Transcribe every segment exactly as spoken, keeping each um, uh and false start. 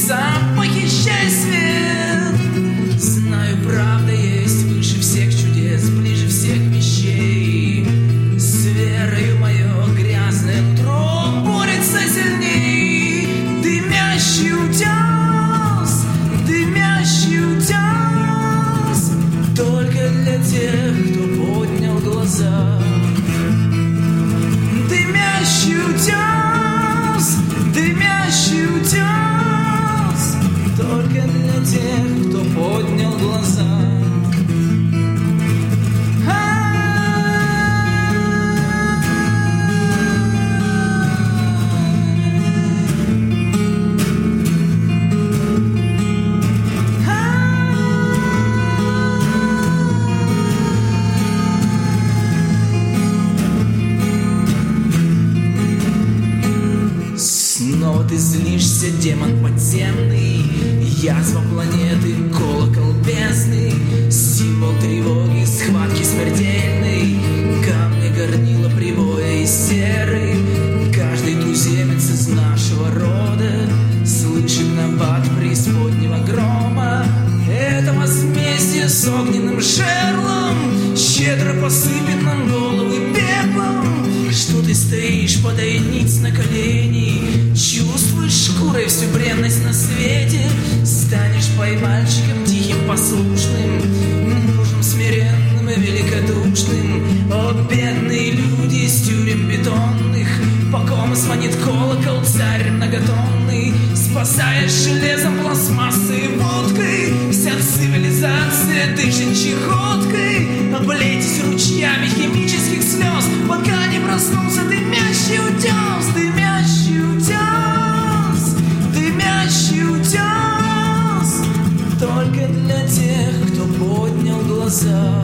небеса, похищай свет. Знаю, правда есть выше всех чудес, ближе всех вещей. С верою мое грязное нутро борется сильней. Дымящий утес, дымящий утес, только для тех, кто поднял глаза. Дымящий утес, дымящий утес, только для тех, кто поднял глаза. Снова ты злишься, демон подземный, язва планеты, колокол бездны, символ тревоги, схватки смертельной, камни горнила прибоя и серы. Каждый туземец из нашего рода слышит набат преисподнего грома. Это возмездие с огненным жерлом щедро посыпет нам головы пеплом. Что ты стоишь, подай ниц на колени, чувствуешь шкурой всю бренность на свете. Станешь поймальчиком тихим, послушным, мужем смиренным и великодушным. О, бедные люди из тюрем бетонных, по ком звонит колокол, царь многотонный. Спасаешь железом, пластмассой и водкой, вся цивилизация дышит чехоткой. Облейтесь ручьями химических слез, пока не проснулся дымящий утес. Дымящий утес, дымящий утес, только для тех, кто поднял глаза.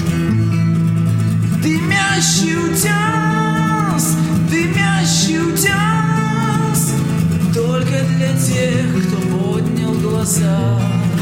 Дымящий утес, дымящий утес, только для тех, кто поднял глаза.